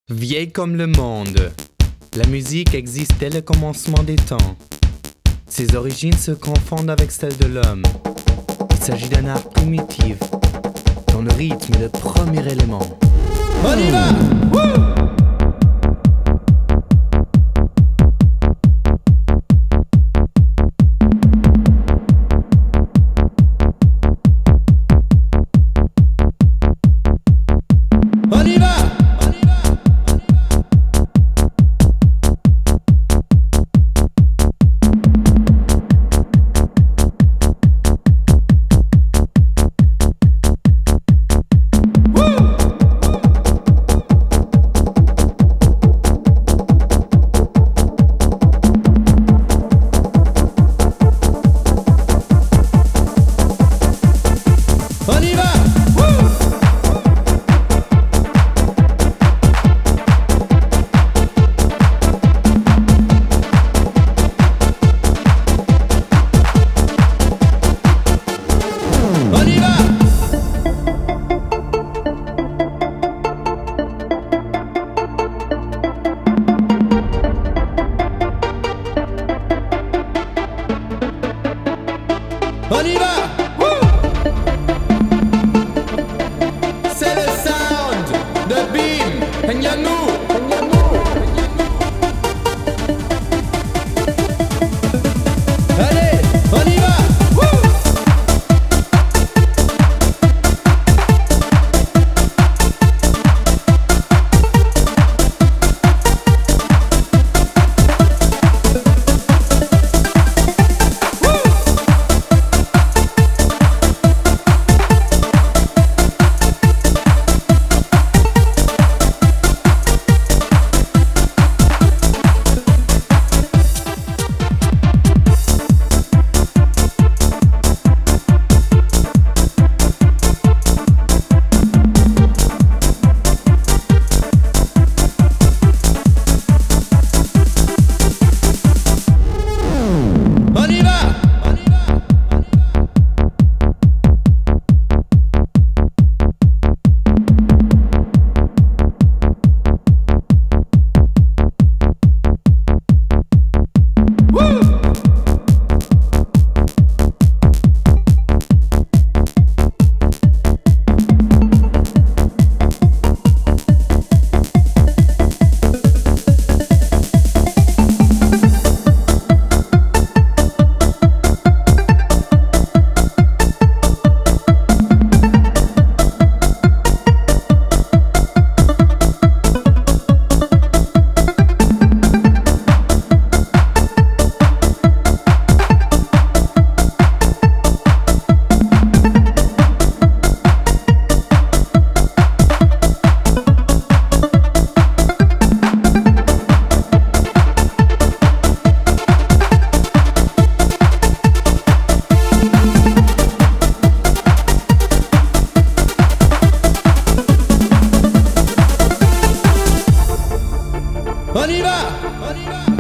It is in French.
Vieille comme le monde, la musique existe dès le commencement des temps. Ses origines se confondent avec celles de l'homme. Il s'agit d'un art primitif, dont le rythme est le premier élément. On y va! Wouh! On y va! On y va! Wouh! On y va! On y va! Wouh! C'est le sound de Bim et Nyanou. Allez, on y va! Wouh! On y va! Wouh! On y va! On y va!